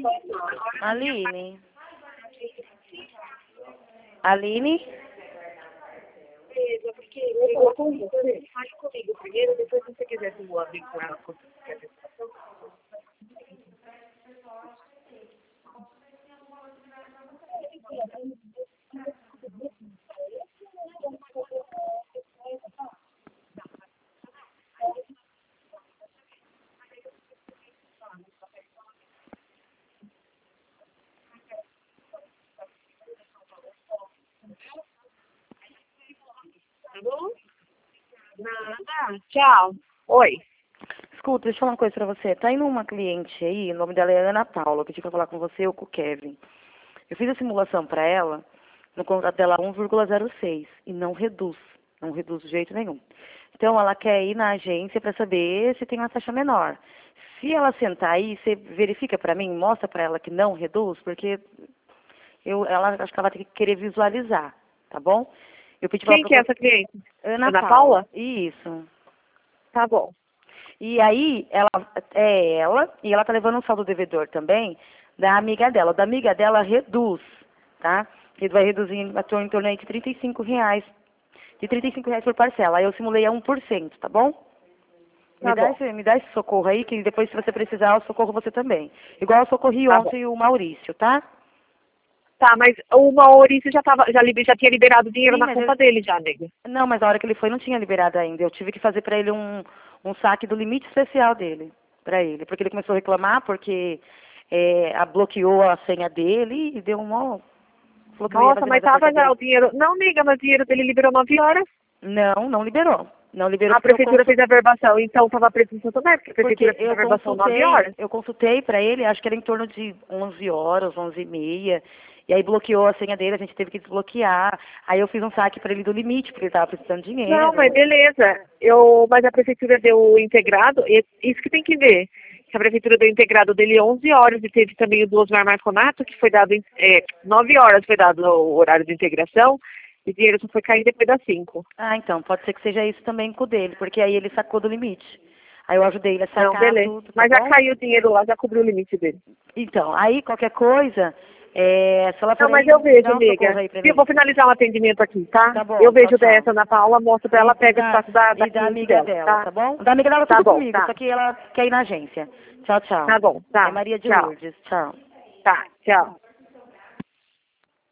Aline? Aline? Porque eu vou com você. Fale comigo primeiro, depois se você quiser vir com ela. Tá bom? Nada. Tchau. Oi. Escuta, deixa eu falar uma coisa pra você. Tá indo uma cliente aí, o nome dela é Ana Paula, eu pedi pra falar com você ou com o Kevin. Eu fiz a simulação pra ela, no contrato dela 1,06 e não reduz. Não reduz de jeito nenhum. Então ela quer ir na agência pra saber se tem uma taxa menor. Se ela sentar aí, você verifica pra mim, mostra pra ela que não reduz, porque ela acho que ela vai ter que querer visualizar, tá bom? Eu pedi pra Quem que é essa cliente? Ana Ana Paula. Paula? Isso. Tá bom. E aí, e ela tá levando um saldo devedor também da amiga dela. Da amiga dela reduz, tá? Ele vai reduzir em torno aí de R$ 35. De R$ 35 por parcela. Aí eu simulei a 1%, tá bom? Tá bom. Me dá esse socorro aí, que depois se você precisar, eu socorro você também. Igual eu socorri Tá bom. ontem o Maurício, tá? Tá, mas o Maurício já tinha liberado dinheiro Sim, na mas conta dele já, nega. não, mas a hora que ele foi não tinha liberado ainda. Eu tive que fazer pra ele um saque do limite especial dele, pra ele. Porque ele começou a reclamar porque bloqueou a senha dele e deu um mó... Falou que não ia Nossa, fazer mas mais a tava já portaria. o dinheiro. Não, nega, mas o dinheiro dele liberou 9 horas. Não, não liberou. Não liberou A porque prefeitura fez a verbação, então tava preso em Santo André, porque a prefeitura fez a verbação 9 horas. eu consultei pra ele, acho que era em torno de 11 horas, 11h30. E aí bloqueou a senha dele, a gente teve que desbloquear. Aí eu fiz um saque pra ele do limite, porque ele tava precisando de Não, dinheiro. mas beleza. Mas a prefeitura deu o integrado, isso que tem que ver. Que a prefeitura deu o integrado dele 11 horas e teve também o do Osmar Marconato, que foi dado 9 horas foi dado o horário de integração, e o dinheiro só foi cair depois das 5. Ah, então, pode ser que seja isso também com o dele, porque aí ele sacou do limite. Aí eu ajudei ele a Não, sacar beleza. tudo, tá Mas já bom? caiu o dinheiro lá, já cobriu o limite dele. Então, aí qualquer coisa, se ela Não, for mas aí, eu me vejo, dá um socorro amiga. aí pra Eu mim. vou finalizar um atendimento aqui, tá? Tá bom, Eu tchau, vejo tchau. dessa Ana Paula, mostro pra ela, pega o status da E da cliente amiga dela, dela, tá? tá bom? Da amiga dela Tá tudo bom, comigo, tá. só que ela quer ir na agência. Tchau, tchau. Tá bom, É tá. Maria de Tchau. Lourdes, tchau. Tá, tchau.